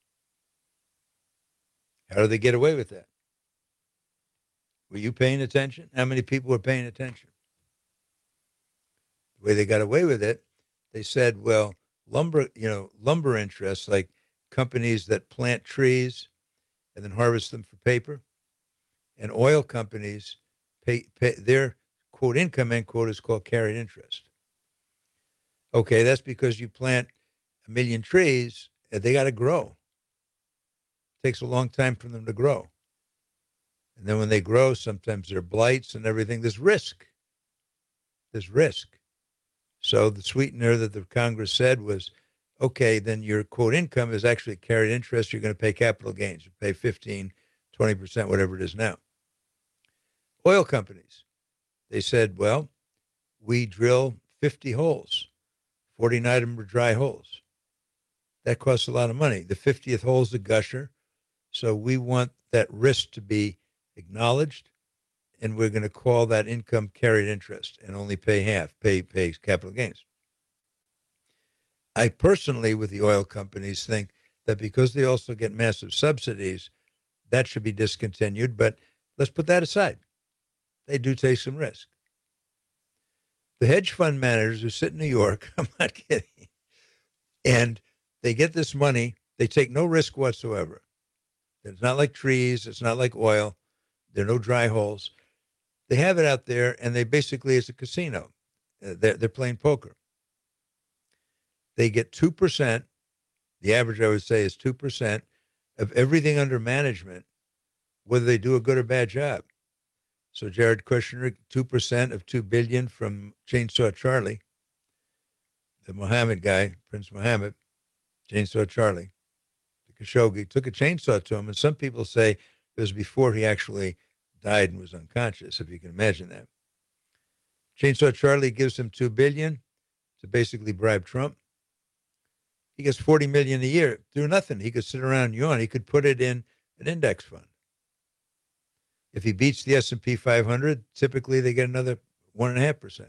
How do they get away with that? Were you paying attention? How many people were paying attention? The way they got away with it, they said, well, lumber interests, like companies that plant trees and then harvest them for paper, and oil companies pay their, quote, income, end quote, is called carried interest. Okay, that's because you plant 1 million trees, and they got to grow. takes a long time for them to grow. And then when they grow, sometimes there are blights and everything. There's risk. There's risk. So the sweetener that the Congress said was, okay, then your, quote, income is actually carried interest. You're going to pay capital gains. You pay 15, 20%, whatever it is now. Oil companies, they said, well, we drill 50 holes. 49 of them were dry holes. That costs a lot of money. The 50th hole is a gusher. So we want that risk to be acknowledged, and we're going to call that income carried interest and only pay half, pay capital gains. I personally, with the oil companies, think that because they also get massive subsidies, that should be discontinued. But let's put that aside. They do take some risk. The hedge fund managers who sit in New York, I'm not kidding, and they get this money, they take no risk whatsoever. It's not like trees, it's not like oil, there are no dry holes. They have it out there, and they basically, it's a casino. They're playing poker. They get 2%, the average I would say is 2% of everything under management, whether they do a good or bad job. So Jared Kushner, 2% of $2 billion from Chainsaw Charlie, the Mohammed guy, Prince Mohammed, Chainsaw Charlie, the Khashoggi, took a chainsaw to him, and some people say it was before he actually died and was unconscious, if you can imagine that. Chainsaw Charlie gives him $2 billion to basically bribe Trump. He gets $40 million a year, do nothing. He could sit around and yawn. He could put it in an index fund. If he beats the S&P 500, typically they get another 1.5%.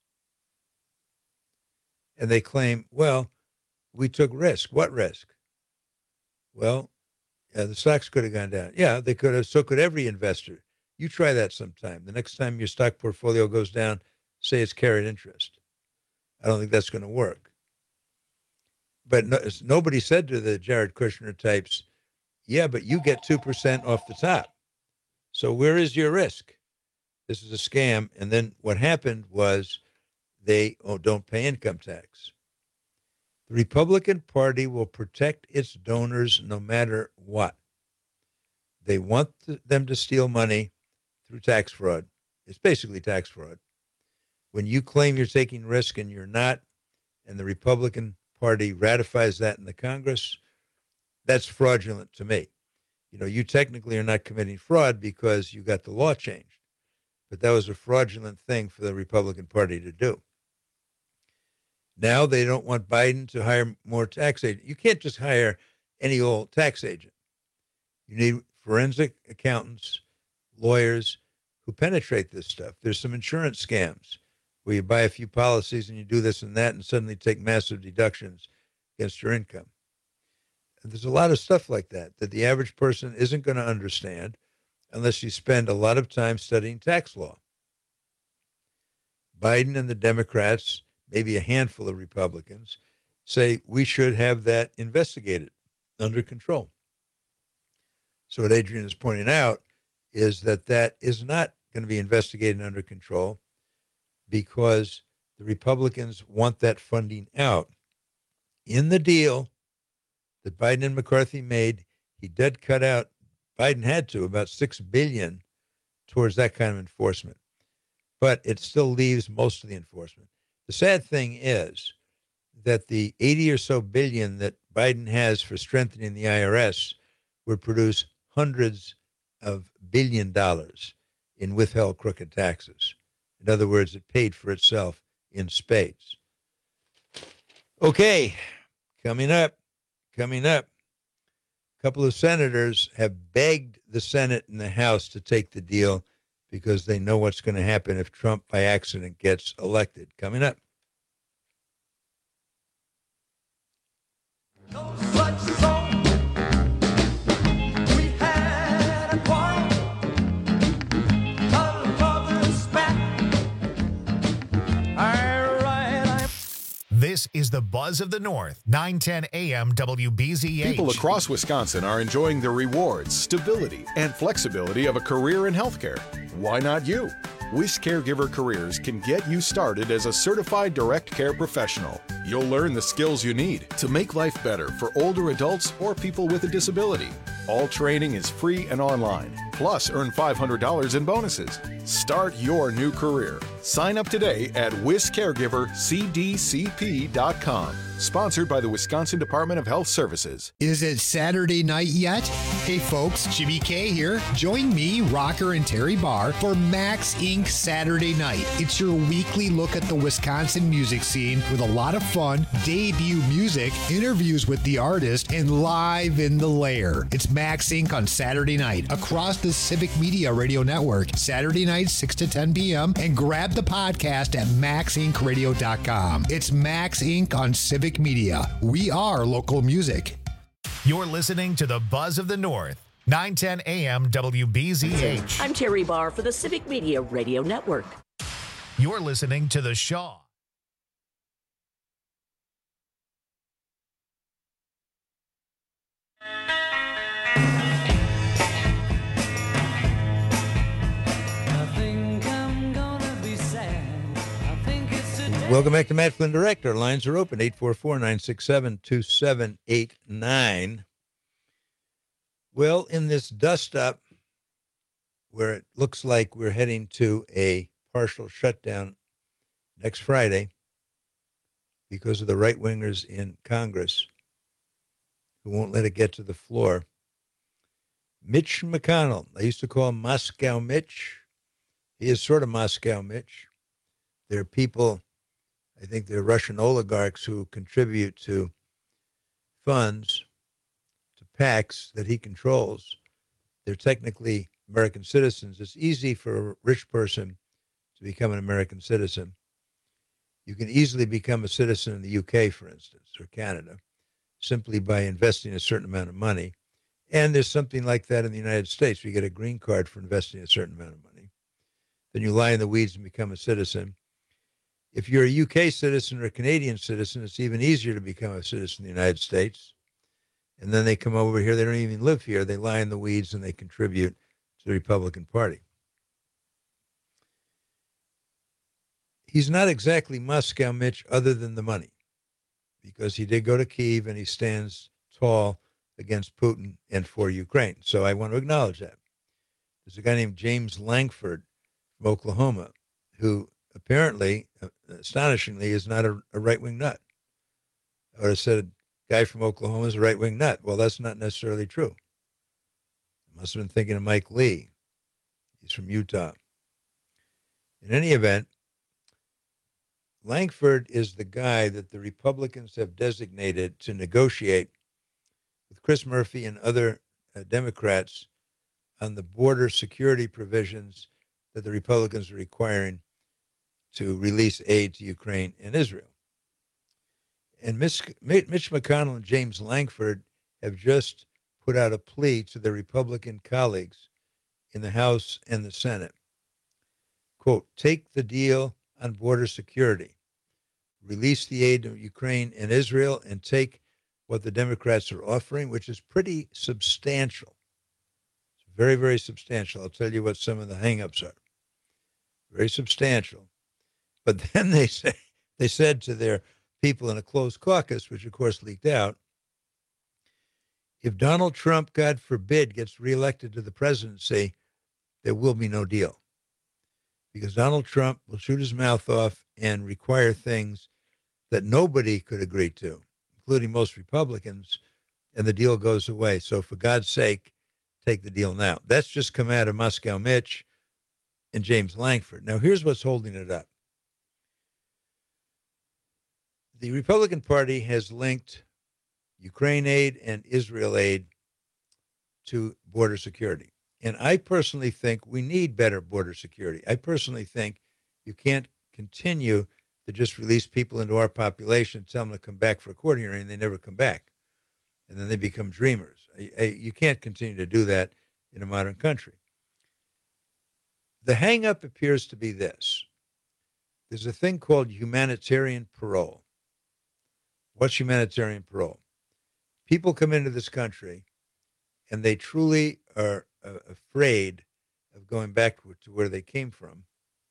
And they claim, well, we took risk. What risk? Well, the stocks could have gone down. Yeah, they could have. So could every investor. You try that sometime. The next time your stock portfolio goes down, say it's carried interest. I don't think that's going to work. But nobody said to the Jared Kushner types, yeah, but you get 2% off the top. So where is your risk? This is a scam. And then what happened was they don't pay income tax. The Republican Party will protect its donors no matter what. They want them to steal money through tax fraud. It's basically tax fraud. When you claim you're taking risk and you're not, and the Republican Party ratifies that in the Congress, that's fraudulent to me. You know, you technically are not committing fraud because you got the law changed. But that was a fraudulent thing for the Republican Party to do. Now they don't want Biden to hire more tax agents. You can't just hire any old tax agent. You need forensic accountants, lawyers who penetrate this stuff. There's some insurance scams where you buy a few policies and you do this and that and suddenly take massive deductions against your income. And there's a lot of stuff like that the average person isn't going to understand unless you spend a lot of time studying tax law. Biden and the Democrats, maybe a handful of Republicans, say we should have that investigated under control. So what Adrian is pointing out is that is not going to be investigated under control because the Republicans want that funding out. In the deal that Biden and McCarthy made, he did cut out, Biden had to, about $6 billion towards that kind of enforcement. But it still leaves most of the enforcement. The sad thing is that the 80 or so billion that Biden has for strengthening the IRS would produce hundreds of $billion in withheld crooked taxes. In other words, it paid for itself in spades. Okay, coming up. A couple of senators have begged the Senate and the House to take the deal because they know what's going to happen if Trump by accident gets elected. Coming up. This is the Buzz of the North, 910 AM WBZH. People across Wisconsin are enjoying the rewards, stability, and flexibility of a career in healthcare. Why not you? Wish Caregiver Careers can get you started as a certified direct care professional. You'll learn the skills you need to make life better for older adults or people with a disability. All training is free and online. Plus, earn $500 in bonuses. Start your new career. Sign up today at WisCaregiverCDCP.com. Sponsored by the Wisconsin Department of Health Services. Is it Saturday night yet? Hey folks, Jimmy K here. Join me, Rocker, and Terry Barr for Max Inc. Saturday Night. It's your weekly look at the Wisconsin music scene with a lot of fun, debut music, interviews with the artist, and live in the lair. It's Max Inc. on Saturday night across the Civic Media Radio Network, Saturday night 6 to 10 p.m. and grab the podcast at maxincradio.com. It's Max Inc. on Civic Media. We are local music. You're listening to the Buzz of the North, 910 AM WBZH. I'm Terry Barr for the Civic Media Radio Network. You're listening to The Shaw. Welcome back to Matt Flynn Direct. Our lines are open, 844-967-2789. Well, in this dust-up, where it looks like we're heading to a partial shutdown next Friday because of the right-wingers in Congress who won't let it get to the floor, Mitch McConnell, I used to call him Moscow Mitch. He is sort of Moscow Mitch. There are people, I think they're Russian oligarchs who contribute to funds, to PACs that he controls. They're technically American citizens. It's easy for a rich person to become an American citizen. You can easily become a citizen in the UK, for instance, or Canada, simply by investing a certain amount of money. And there's something like that in the United States. You get a green card for investing a certain amount of money. Then you lie in the weeds and become a citizen. If you're a UK citizen or a Canadian citizen, it's even easier to become a citizen in the United States. And then they come over here. They don't even live here. They lie in the weeds and they contribute to the Republican Party. He's not exactly Moscow Mitch other than the money, because he did go to Kyiv and he stands tall against Putin and for Ukraine. So I want to acknowledge that. There's a guy named James Lankford from Oklahoma who apparently, astonishingly, is not a right-wing nut. I would have said a guy from Oklahoma is a right-wing nut. Well, that's not necessarily true. I must have been thinking of Mike Lee. He's from Utah. In any event, Lankford is the guy that the Republicans have designated to negotiate with Chris Murphy and other Democrats on the border security provisions that the Republicans are requiring to release aid to Ukraine and Israel. And Mitch McConnell and James Lankford have just put out a plea to their Republican colleagues in the House and the Senate. Quote, take the deal on border security, release the aid to Ukraine and Israel, and take what the Democrats are offering, which is pretty substantial. It's very, very substantial. I'll tell you what some of the hangups are. Very substantial. But then they said to their people in a closed caucus, which of course leaked out, if Donald Trump, God forbid, gets reelected to the presidency, there will be no deal. Because Donald Trump will shoot his mouth off and require things that nobody could agree to, including most Republicans, and the deal goes away. So for God's sake, take the deal now. That's just come out of Moscow Mitch and James Lankford. Now, here's what's holding it up. The Republican Party has linked Ukraine aid and Israel aid to border security. And I personally think we need better border security. I personally think you can't continue to just release people into our population, tell them to come back for a court hearing, and they never come back. And then they become dreamers. You can't continue to do that in a modern country. The hang-up appears to be this. There's a thing called humanitarian parole. What's humanitarian parole? People come into this country and they truly are afraid of going back to where they came from.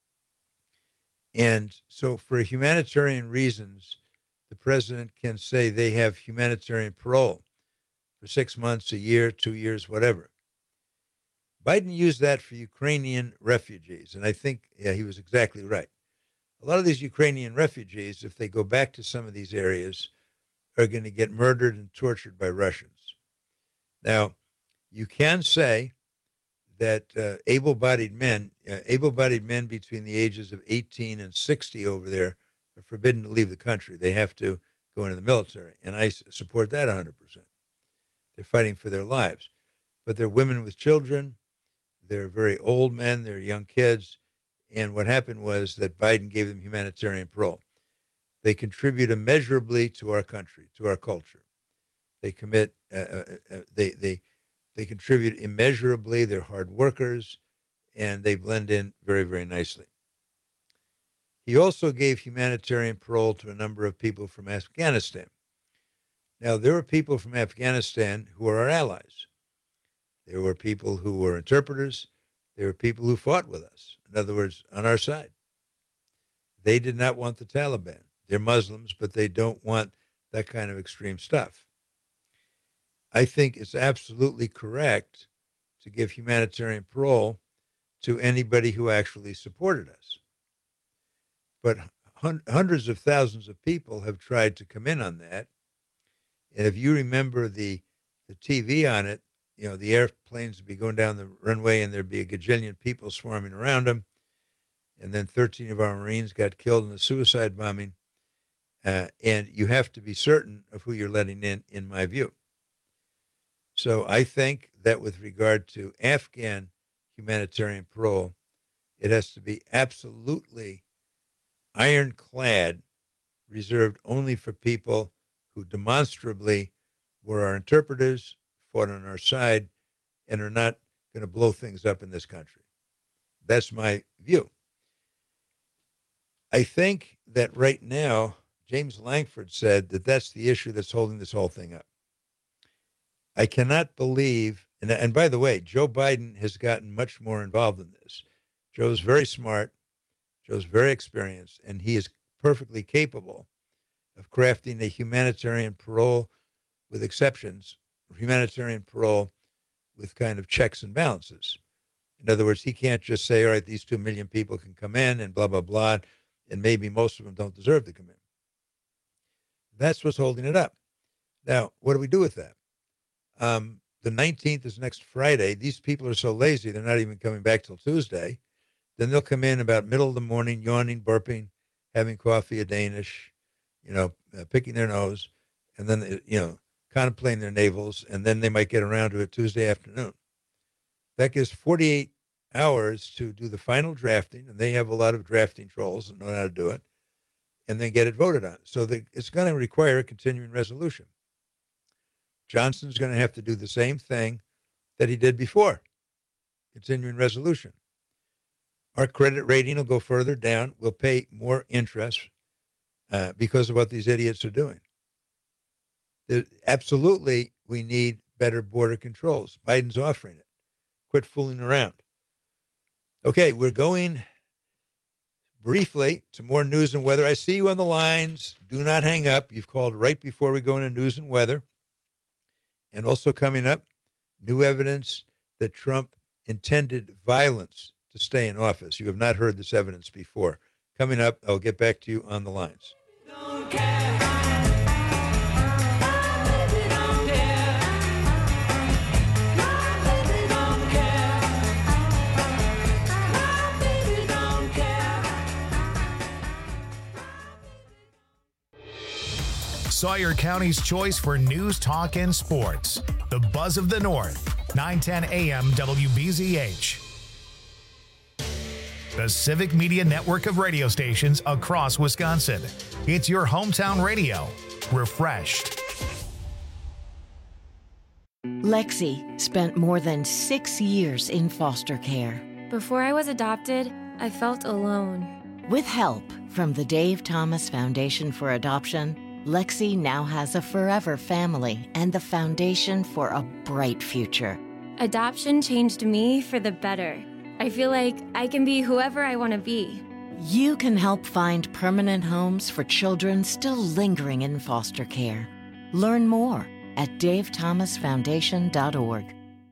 And so for humanitarian reasons, the president can say they have humanitarian parole. for 6 months, a year, 2 years, whatever. Biden used that for Ukrainian refugees, and I think he was exactly right. A lot of these Ukrainian refugees, if they go back to some of these areas, are going to get murdered and tortured by Russians. Now, you can say that able-bodied men between the ages of 18 and 60 over there are forbidden to leave the country. They have to go into the military, and I support that 100%. They're fighting for their lives. But they're women with children, they're very old men, they're young kids, and what happened was that Biden gave them humanitarian parole. They contribute immeasurably to our country, to our culture. They commit, they contribute immeasurably. They're hard workers, and they blend in very, very nicely. He also gave humanitarian parole to a number of people from Afghanistan. Now, there were people from Afghanistan who are our allies. There were people who were interpreters. There were people who fought with us. In other words, on our side. They did not want the Taliban. They're Muslims, but they don't want that kind of extreme stuff. I think it's absolutely correct to give humanitarian parole to anybody who actually supported us. But hundreds of thousands of people have tried to come in on that. And if you remember the TV on it, you know, the airplanes would be going down the runway and there'd be a gajillion people swarming around them. And then 13 of our Marines got killed in a suicide bombing. And you have to be certain of who you're letting in my view. So I think that with regard to Afghan humanitarian parole, it has to be absolutely ironclad, reserved only for people who demonstrably were our interpreters, fought on our side, and are not going to blow things up in this country. That's my view. I think that right now, James Langford said that that's the issue that's holding this whole thing up. I cannot believe, and by the way, Joe Biden has gotten much more involved in this. Joe's very smart, Joe's very experienced, and he is perfectly capable of crafting a humanitarian parole with exceptions, humanitarian parole with kind of checks and balances. In other words, he can't just say, all right, these 2 million people can come in and blah, blah, blah, and maybe most of them don't deserve to come in. That's what's holding it up. Now, what do we do with that? The 19th is next Friday. These people are so lazy, they're not even coming back till Tuesday. Then they'll come in about middle of the morning, yawning, burping, having coffee, a Danish, picking their nose, and then, contemplating their navels, and then they might get around to it Tuesday afternoon. That gives 48 hours to do the final drafting, and they have a lot of drafting trolls that know how to do it, and then get it voted on. So it's going to require a continuing resolution. Johnson's going to have to do the same thing that he did before, continuing resolution. Our credit rating will go further down. We'll pay more interest because of what these idiots are doing. Absolutely, we need better border controls. Biden's offering it. Quit fooling around. Okay, we're going briefly to more news and weather. I see you on the lines. Do not hang up. You've called right before we go into news and weather. And also coming up, new evidence that Trump intended violence to stay in office. You have not heard this evidence before. Coming up, I'll get back to you on the lines. Sawyer County's choice for news, talk, and sports. The Buzz of the North, 910 AM WBZH. The Civic Media network of radio stations across Wisconsin. It's your hometown radio. Refreshed. Lexi spent more than 6 years in foster care. Before I was adopted, I felt alone. With help from the Dave Thomas Foundation for Adoption, Lexi now has a forever family and the foundation for a bright future. Adoption changed me for the better. I feel like I can be whoever I want to be. You can help find permanent homes for children still lingering in foster care. Learn more at davethomasfoundation.org.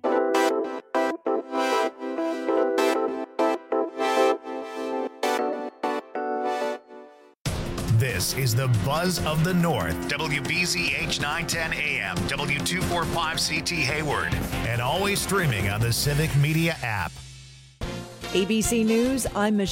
This is the Buzz of the North, WBZH 910 AM, W245CT Hayward, and always streaming on the Civic Media app. ABC News, I'm Michelle.